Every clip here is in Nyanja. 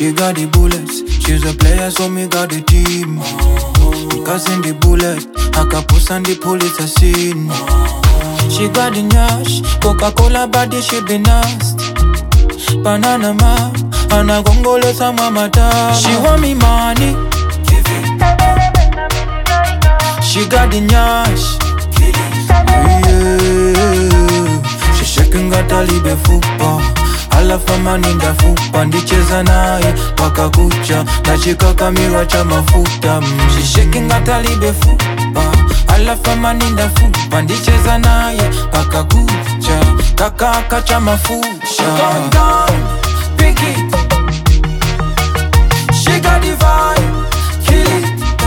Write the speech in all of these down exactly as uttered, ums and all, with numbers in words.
She got the bullets. She's a player, so me got the team. Because in the bullet, I can push and the police are seen. She got the nyash, Coca-Cola body, she be nasty. Banana man, and I gon' go let some mama die. She want me money, give it. She got the nyash, yeah. She shaking gata libe fupa. Ala fama ninda fupa. Ndicheza naye paka kucha. Nachika kamira cha mafuta. She shaking gata libe fupa. Ala fama ninda fupa. Ndicheza naye paka kucha. Kaka kacha mafuta. She going down, pick it. She got the vibe, kill it.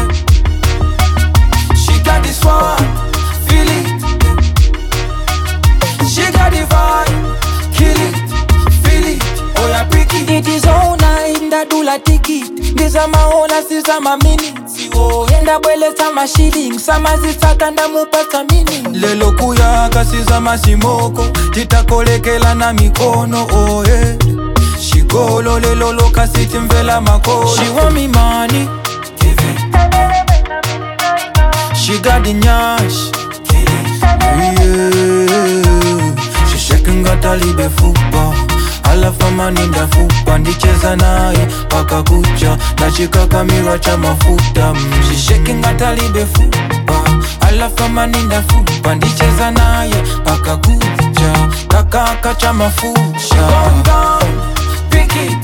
She got the swag, feel it. She got the vibe, kill it, feel it. Oh yeah, pick it. It is all night, nda do la ticket. These are my hours, these are my minutes. Oh, enda bwele sama shilling. Sama zisaka nda mupata meaning. Lelo kuya kasi za masimoko. Titakolekela na mikono, oh yeah. She go lo lelo lo kasi timvela mako. She want me money, give it. She got the nyash, yeah. She shaking gata libe fupa. Ala fama ninda fupa. Ndicheza naye paka kucha. Nachika kamira cha mafuta. She shaking gata libe fupa. Ala fama ninda fupa. Ndicheza naye paka kucha. Kaka kacha mafuta. She going down, pick it.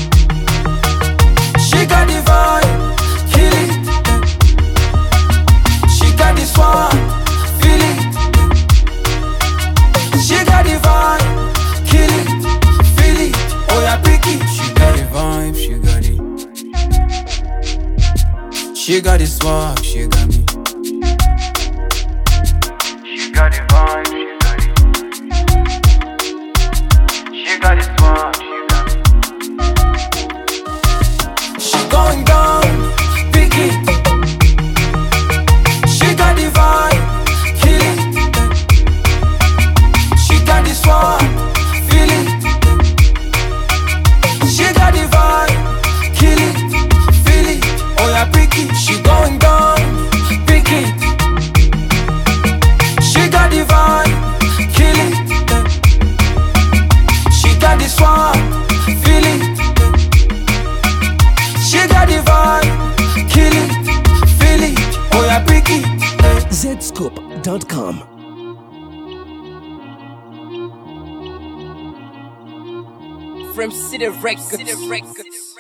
She got the vibe, kill it. She got the swag, feel it. She got the vibe, kill it, feel it. Oh yeah, pick it. She got the vibe, she got it. She got the swag, she got me. She got the vibe, she got it. She got the swag, she got me. She going down, pick it. She got the vibe, kill it. She got the swag, feel it. She got the vibe, kill it, feel it. Oh yeah, pick it. She going down, pick it. She got the vibe, kill it. She got the swag, feel it. She got the vibe, kill it, feel it. Oh yeah, pick it. zscoop dot com. From City Records.